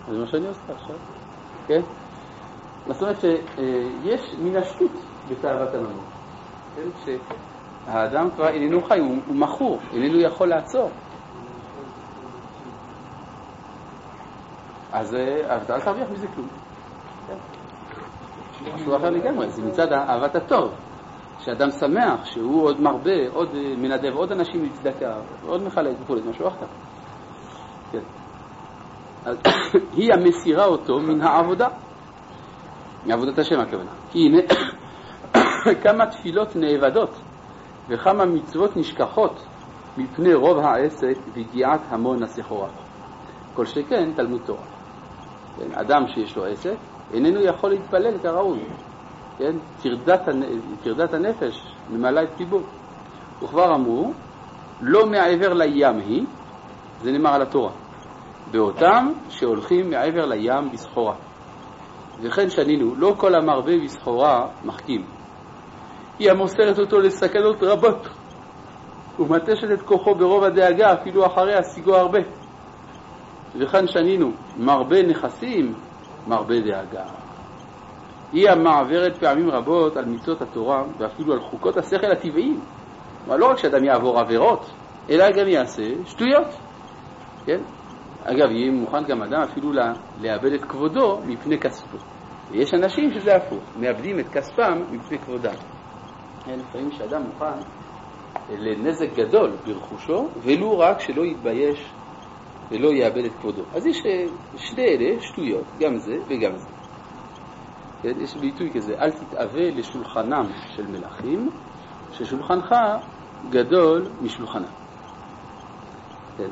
זה מה שאני עושה עכשיו. כן? זאת אומרת שיש מן השטות בתאוות הממון. כן? שהאדם כבר איננו חי, הוא, הוא מכור, איננו יכול לעצור. אז אל תרוויח מזה כלום. כן? משהו אחר לגמרי, זה מצד אהבת הטוב. שאדם שמח, שהוא עוד מרבה, עוד מנדב, עוד אנשים לצדקה, עוד מחלק וכו', זה משהו אחר. כן. אז היא המסירה אותו מן העבודה. מעבודת השם הכוונה. כי הנה, כמה תפילות נאבדות וכמה מצוות נשכחות מפני רוב העסק וגיעת המון הסחורה. כל שכן תלמוד תורה. כן, אדם שיש לו עסק איננו יכול להתפלל כראוי. כן? תרדת, תרדת הנפש ממלא את פיבו. וכבר אמרו, לא מעבר לים היא, זה נאמר על התורה, באותם שהולכים מעבר לים בסחורה. וכן שנינו, לא כל המרבה בסחורה מחכים. היא המוסרת אותו לסכנות רבות, ומתשת את כוחו ברוב הדאגה, אפילו אחרי השיגו הרבה. וכן שנינו, מרבה נכסים, מרבה דאגה. היא המעברת פעמים רבות על מצוות התורה, ואפילו על חוקות השכל הטבעיים. אבל לא רק שאדם יעבור עבירות, אלא גם יעשה שטויות. כן? אגב, יהיה מוכן גם אדם אפילו לה, לאבד את כבודו מפני כספו. ויש אנשים שזה הפוך, מאבדים את כספם מפני כבודם. כן, לפעמים שאדם מוכן לנזק גדול ברכושו, ולו רק שלא יתבייש ולא יאבד את כבודו. אז יש שתי אלה שטויות, גם זה וגם זה. כן, יש ביטוי כזה, אל תתאווה לשולחנם של מלכים, ששולחנך גדול משולחנם. כן.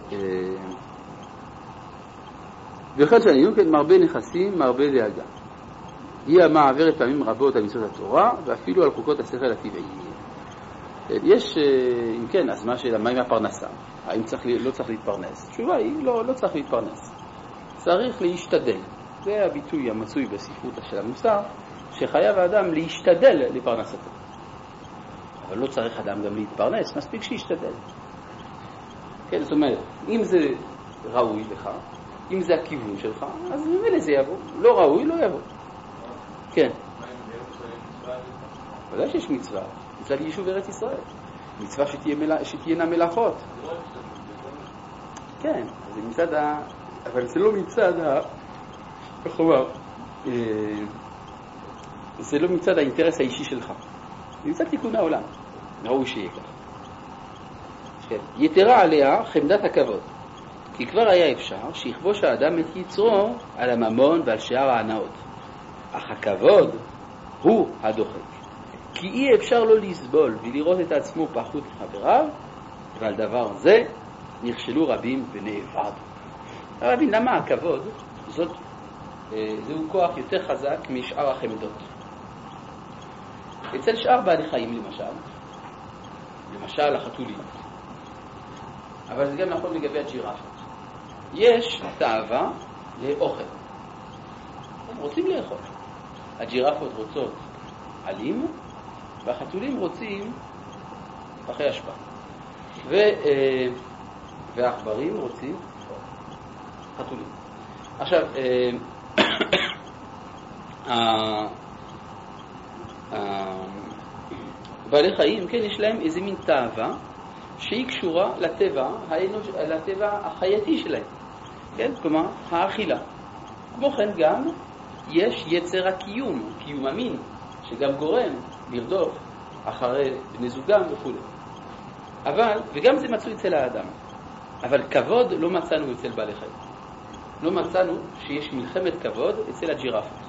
ואחד שנים, כן, מרבה נכסים, מרבה דאגה. היא המעברת פעמים רבות על מצוות התורה, ואפילו על חוקות השכל הטבעי. יש, אם כן, אז מה שאלה, מה עם הפרנסה? האם צריך, לא צריך להתפרנס? התשובה היא, לא, לא צריך להתפרנס. צריך להשתדל. זה הביטוי המצוי בספרות של המוסר, שחייב האדם להשתדל לפרנסתו. אבל לא צריך אדם גם להתפרנס, מספיק שישתדל. כן, זאת אומרת, אם זה ראוי לך, אם זה הכיוון שלך, אז ממילא זה יבוא. לא ראוי, לא יבוא. כן. ודאי שיש מצווה. מצווה ליישוב ארץ ישראל. מצווה שתהיה, שתהיינה מלאכות. כן, זה מצד ה... אבל זה לא מצד ה... איך אומר? זה לא מצד האינטרס האישי שלך. זה מצד תיקון העולם. ראוי שיהיה כך. כן. יתרה עליה חמדת הכבוד. כי כבר היה אפשר שיכבוש האדם את יצרו על הממון ועל שאר ההנאות. אך הכבוד הוא הדוחק. כי אי אפשר לא לסבול ולראות את עצמו פחות מחבריו, ועל דבר זה נכשלו רבים ונאבדו. רבים, למה הכבוד? זאת, זהו כוח יותר חזק משאר החמדות. אצל שאר בעלי חיים למשל, למשל החתולים, אבל זה גם נכון לגבי הג'ירפות. יש תאווה לאוכל. הם רוצים לאכול. הג'ירפות רוצות עלים, והחתולים רוצים פחי אשפה. ו, והעכברים רוצים חתולים. עכשיו, בעלי חיים, כן, יש להם איזה מין תאווה שהיא קשורה לטבע, האנוש, לטבע החייתי שלהם. כן? כלומר, האכילה. כמו כן גם יש יצר הקיום, קיום המין, שגם גורם לרדוף אחרי בני זוגם וכו'. אבל, וגם זה מצוי אצל האדם. אבל כבוד לא מצאנו אצל בעלי חיים. לא מצאנו שיש מלחמת כבוד אצל הג'ירפות.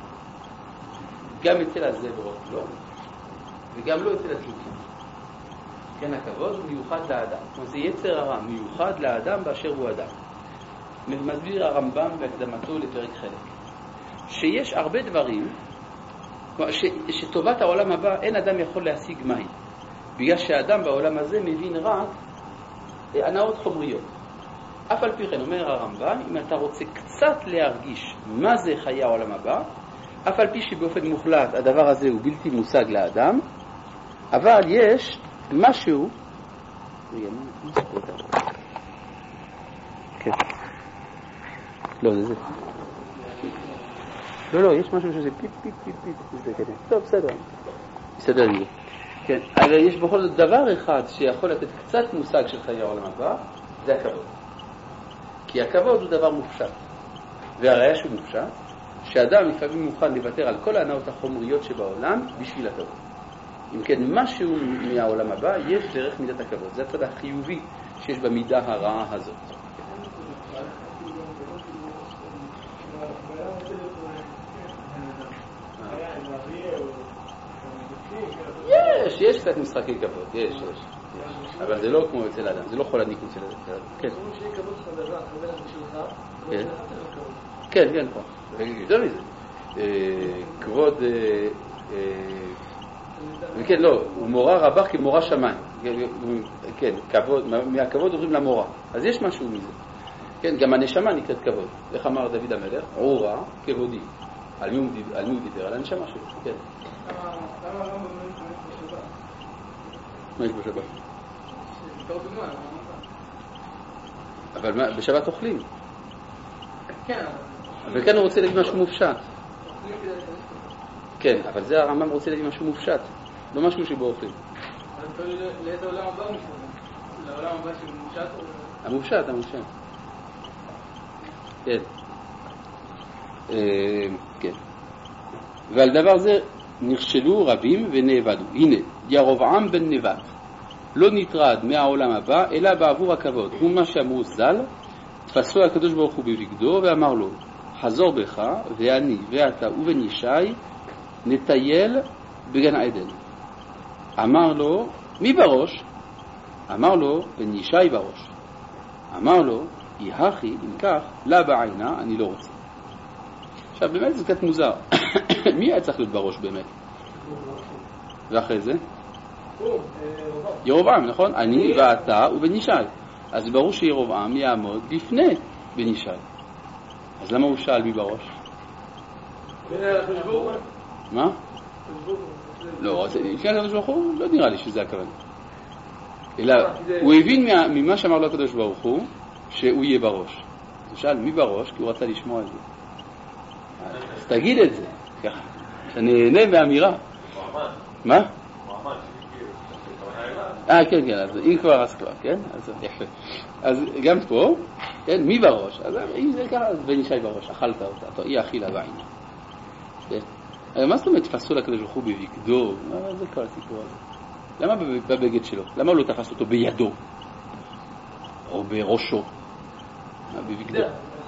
גם אצל הזברות לא, וגם לא אצל התלוקים. כן, הכבוד הוא מיוחד לאדם. זאת אומרת, זה יצר הרע, מיוחד לאדם באשר הוא אדם. מסביר הרמב"ם בהקדמתו לפרק חלק. שיש הרבה דברים, ש, שטובת העולם הבא אין אדם יכול להשיג מהי. בגלל שהאדם בעולם הזה מבין רק הנאות חומריות. אף על פי כן אומר הרמב"ם, אם אתה רוצה קצת להרגיש מה זה חיי העולם הבא, אף על פי שבאופן מוחלט הדבר הזה הוא בלתי מושג לאדם, אבל יש משהו... רגע, מה נספור אותה? כן. לא, זה זה. לא, לא, יש משהו שזה פיפ, פיפ, פיפ, פיפ, זה כזה. טוב, בסדר. בסדר לי. כן, אבל יש בכל זאת דבר אחד שיכול לתת קצת מושג של חיי העולם הבא, זה הכבוד. כי הכבוד הוא דבר מופשט. והראיה שהוא מופשט, שאדם לפעמים מוכן לוותר על כל ההנאות החומריות שבעולם בשביל הכבוד. אם כן, משהו מהעולם הבא יש דרך מידת הכבוד. זה הצד החיובי שיש במידה הרעה הזאת. יש, יש קצת משחקי כבוד, יש, יש, יש. אבל זה לא כמו אצל האדם, זה לא כל הניקוד של האדם. כן. כן, כן, פה. יותר מזה. כבוד, כן, לא, הוא מורה רבה כמורה שמיים. כן, מהכבוד עוברים למורה. אז יש משהו מזה. כן, גם הנשמה נקראת כבוד. איך אמר דוד המלך? עורה כבודי. על מי הוא דיבר? על הנשמה שלו. כן. למה הרמב"ם לא משתמש בשבת? מה יש בשבת? בתור דוגמה, אבל בשבת אוכלים. כן. אבל כאן הוא רוצה להגיד משהו מופשט. כן, אבל זה הרמב"ם רוצה להגיד משהו מופשט. לא משהו שבו אוכלים. אבל תלוי לאיזה עולם הבא הוא משתמש? לעולם הבא שהוא מופשט? המופשט, המופשט. כן. כן. ועל דבר זה נכשלו רבים ונאבדו. הנה, ירבעם בן נבט לא נטרד מהעולם הבא אלא בעבור הכבוד. הוא מה שאמרו ז"ל, תפסו הקדוש ברוך הוא בבגדו ואמר לו, חזור בך ואני ואתה ובן ישי נטייל בגן עדן. אמר לו, מי בראש? אמר לו, בן ישי בראש. אמר לו, יהכי, אם כך, לה בעינה, אני לא רוצה. עכשיו, באמת זה קצת מוזר. מי היה צריך להיות בראש באמת? ואחרי זה? ירבעם, נכון? אני ואתה ובן ישי. אז ברור שירבעם יעמוד לפני בן ישי. אז למה הוא שאל מי בראש? מה? לא, לפני הקדוש ברוך הוא לא נראה לי שזה הכוונה. אלא הוא הבין ממה שאמר לו הקדוש ברוך הוא שהוא יהיה בראש. הוא שאל מי בראש? כי הוא רצה לשמוע את זה. אז תגיד את זה, ככה, שאני נהנה מהאמירה. מה? אה, כן, כן, אז אם כבר, אז כבר, כן? אז יפה. אז גם פה, כן, מי בראש? אז אם זה ככה, אז בן ישי בראש, אכלת אותה, היא אכילה בעינה. כן? מה זאת אומרת תפסו לקדוש ברוך הוא בבגדו? מה זה כל הסיפור הזה? למה בבגד שלו? למה הוא לא תפס אותו בידו? או בראשו? בבגדו.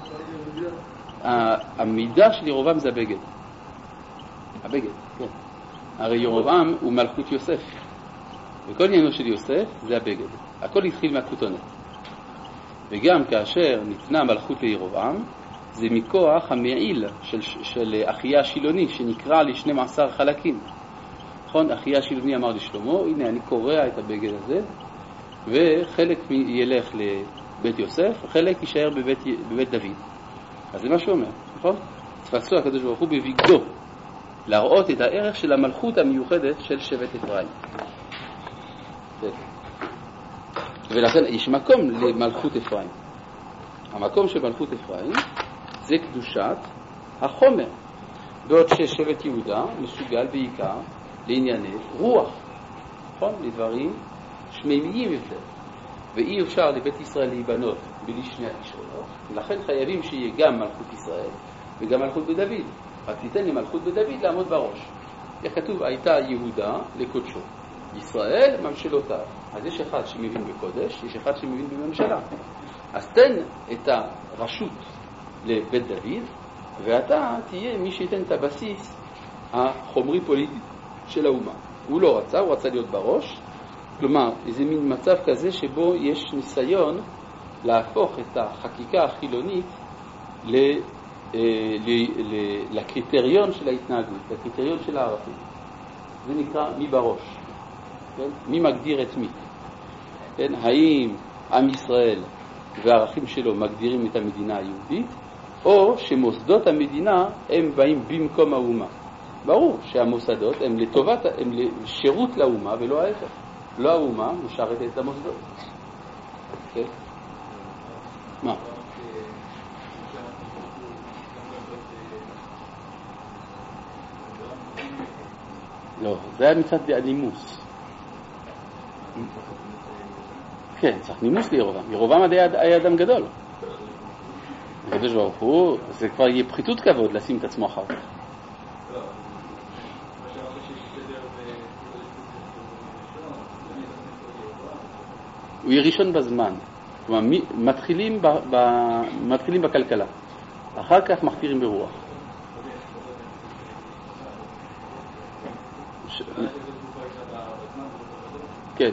המידה של ירבעם זה הבגד. הבגד, כן. הרי ירבעם הוא מלכות יוסף. וכל עניינו של יוסף זה הבגד. הכל התחיל מהכותונת. וגם כאשר ניתנה מלכות לירבעם, זה מכוח המעיל של, של אחיה השילוני, שנקרא ל-שנים עשר חלקים. נכון? אחיה השילוני אמר לשלמה, הנה אני קורע את הבגד הזה, וחלק ילך לבית יוסף, וחלק יישאר בבית, בבית דוד. אז זה מה שהוא אומר, נכון? תפסו הקדוש ברוך הוא בבגדו, להראות את הערך של המלכות המיוחדת של שבט אפרים. ולכן יש מקום למלכות אפרים. המקום של מלכות אפרים זה קדושת החומר, בעוד ששבט יהודה מסוגל בעיקר לענייני רוח, נכון? לדברים שמימיים יותר. ואי אפשר לבית ישראל להיבנות בלי שני הכישרונות, ולכן חייבים שיהיה גם מלכות ישראל וגם מלכות בדוד. רק תיתן לי מלכות בדוד לעמוד בראש. איך כתוב? הייתה יהודה לקודשו, ישראל ממשלותיו. אז יש אחד שמבין בקודש, יש אחד שמבין בממשלה. אז תן את הרשות לבית דוד, ואתה תהיה מי שייתן את הבסיס החומרי פוליטי של האומה. הוא לא רצה, הוא רצה להיות בראש. כלומר, איזה מין מצב כזה שבו יש ניסיון להפוך את החקיקה החילונית ל, ל, ל, לקריטריון של ההתנהגות, לקריטריון של הערכים. זה נקרא מי בראש. כן? מי מגדיר את מי? כן? האם עם ישראל והערכים שלו מגדירים את המדינה היהודית, או שמוסדות המדינה הם באים במקום האומה? ברור שהמוסדות הם לטובת, הם לשירות לאומה ולא ההפך. לא האומה משרתת את המוסדות. כן? מה? לא, זה היה מצד הנימוס. כן, צריך נימוס לירובעם. ירובעם היה אדם גדול. הקדוש ברוך הוא, זה כבר יהיה פחיתות כבוד לשים את עצמו אחר כך. הוא יהיה ראשון בזמן. כלומר, מתחילים, ב, ב, מתחילים בכלכלה. אחר כך מחפירים ברוח. ש... כן.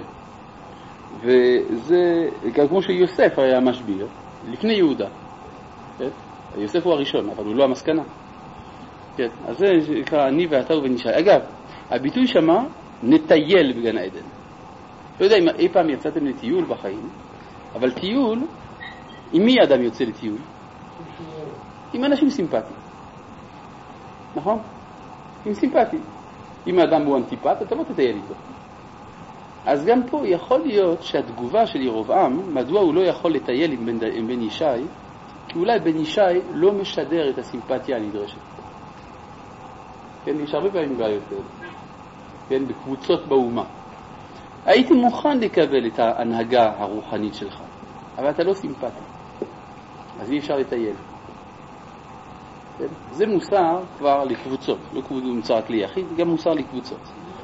וזה, כמו שיוסף היה משביר, לפני יהודה. כן? יוסף הוא הראשון, אבל הוא לא המסקנה. כן. אז זה נקרא אני ואתה ובנישי. אגב, הביטוי שמה, נטייל בגן העדן. לא יודע אם אי פעם יצאתם לטיול בחיים, אבל טיול, עם מי אדם יוצא לטיול? עם אנשים סימפטיים. נכון? עם סימפטיים. אם האדם הוא אנטיפט, אתה לא תטייל איתו. אז גם פה יכול להיות שהתגובה של ירובעם, מדוע הוא לא יכול לטייל עם בן, עם בן ישי, כי אולי בן ישי לא משדר את הסימפתיה הנדרשת. כן, יש הרבה פעמים בעיות כאלה. כן, בקבוצות באומה. הייתי מוכן לקבל את ההנהגה הרוחנית שלך, אבל אתה לא סימפטי. אז אי אפשר לטייל. כן? זה מוסר כבר לקבוצות, לא מוסר רק ליחיד, גם מוסר לקבוצות.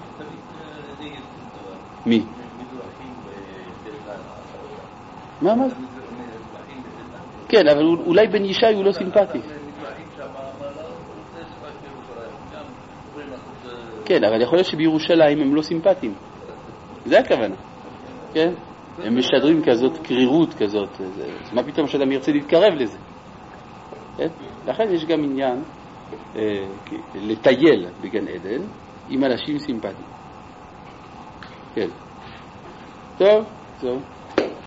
מי? מה מה? כן, אבל אולי בן ישי הוא לא סימפטי. כן, אבל יכול להיות שבירושלים הם לא סימפטיים. זה הכוונה. כן? הם משדרים כזאת קרירות כזאת. אז מה פתאום שאדם ירצה להתקרב לזה? כן? לכן יש גם עניין אה, לטייל בגן עדן עם אנשים סימפטיים. כן. טוב, טוב.